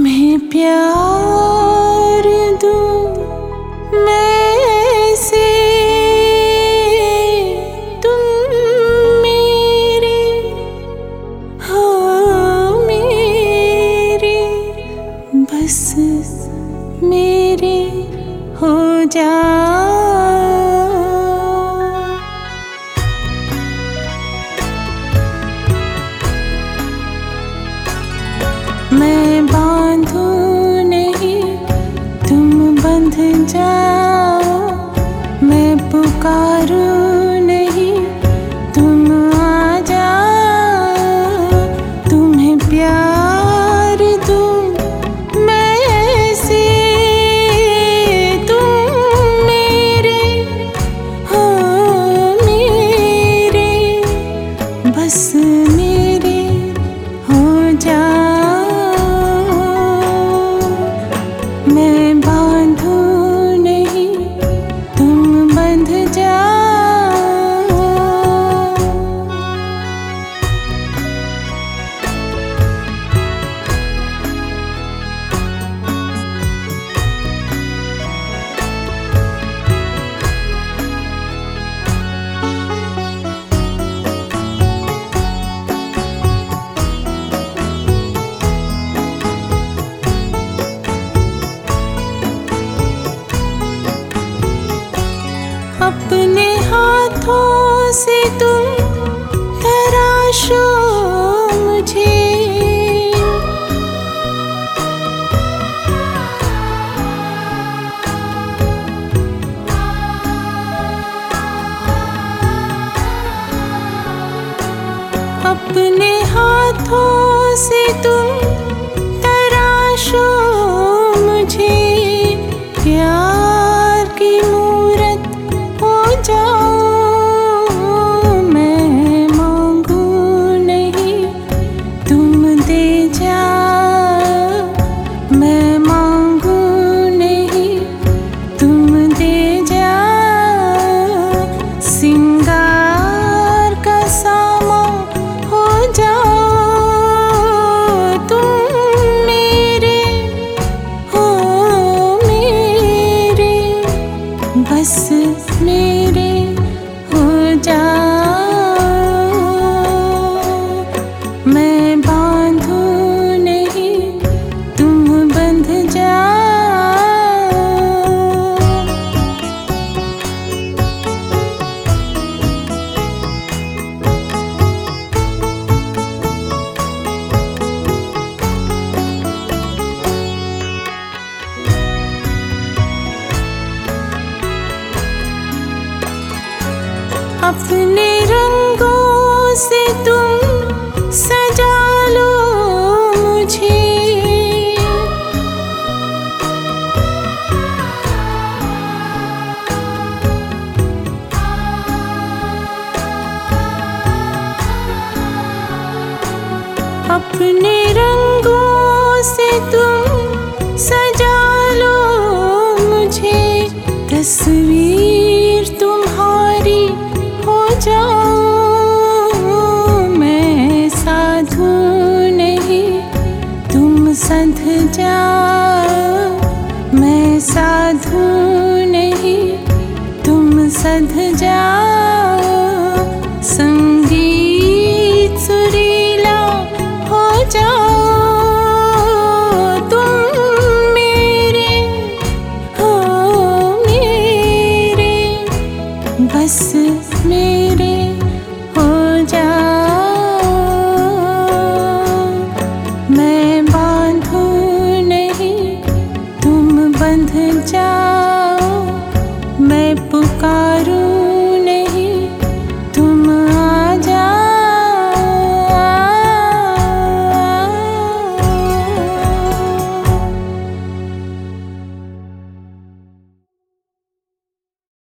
तुम्हें प्यार दूं मैं से, तुम मेरे हो मेरे, बस मेरे हो जाओ। मैं बांधूं नहीं तुम बंध जाओ, मैं पुकारूं नहीं तुम आ जाओ। तुम्हें प्यार दूं मैं से, तुम मेरे हो मेरे, बस मेरे हो जाओ। मैं बांधूं नहीं तुम बंध जाओ। अपने हाथों से तुम तराशो मुझे, अपने हाथों से तुम तराशो मुझे। प्यार की मूरत हो जाओ, मैं मांगू नहीं तुम दे जाओ। मैं मांगू नहीं तुम दे जाओ। सिंगार का सामा हो जाओ, तुम मेरे हो मेरे, बस मेरे हो जाओ। मैं बांधूं नहीं तुम बंध जाओ। अपने रंगों से तुम सजा लो मुझे, अपने रंगों से तुम सजा लो मुझे। तस्वीर तुम्हारी हो जाओ, मैं साधु नहीं तुम सध जाओ। मैं साधु नहीं तुम सध जाओ।